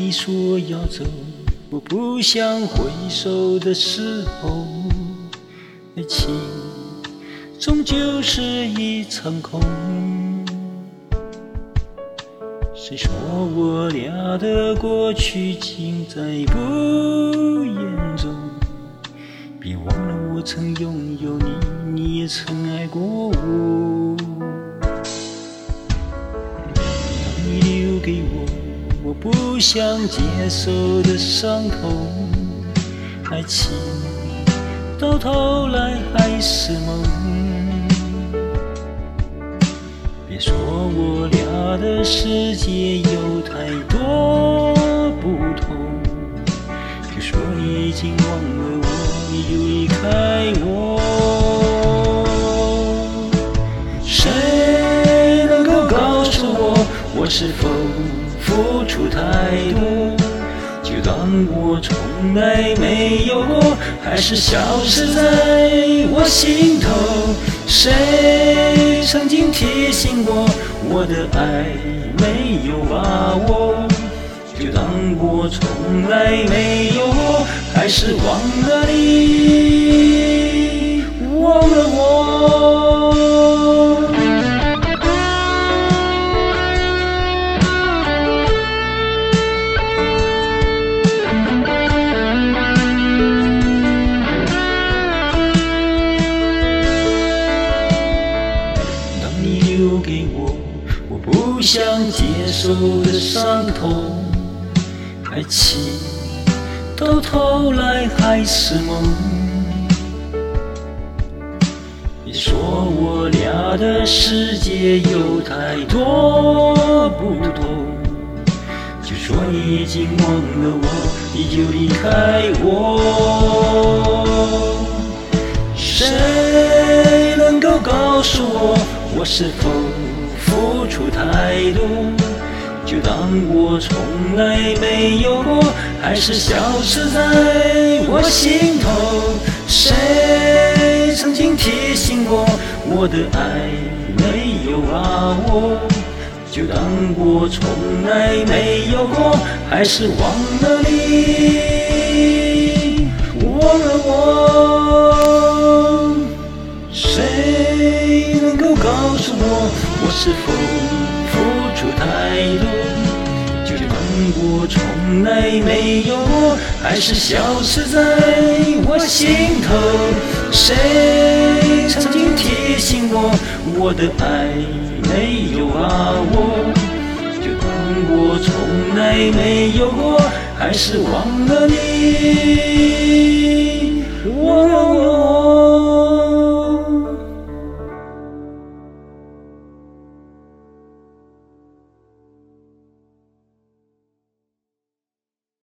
你说要走，我不想回首的时候，爱情终究是一场空。谁说我俩的过去尽在不言中？别忘了我曾拥有你，你也曾爱过我。当你留给我不想接受的伤痛，爱情到头来还是梦。别说我俩的世界有太多不同，就说你已经忘了我，你就离开我。谁能够告诉我，我是否付出太多？就当我从来没有过，还是消失在我心头。谁曾经提醒我，我的爱没有把握？就当我从来没有过，还是忘了你，忘了我。留给我不想接受的伤痛，爱情到头来还是梦。别说我俩的世界有太多不同，就说你已经忘了我，你就离开我。谁能够告诉我，我是否付出太多？就当我从来没有过，还是消失在我心头。谁曾经提醒我，我的爱没有把握？就当我从来没有过，还是忘了你，忘了我。谁能够告诉我，我是否付出太多？就当我从来没有过，还是消失在我心头。谁曾经提醒我，我的爱没有把握？就当我从来没有过，还是忘了你，忘了我。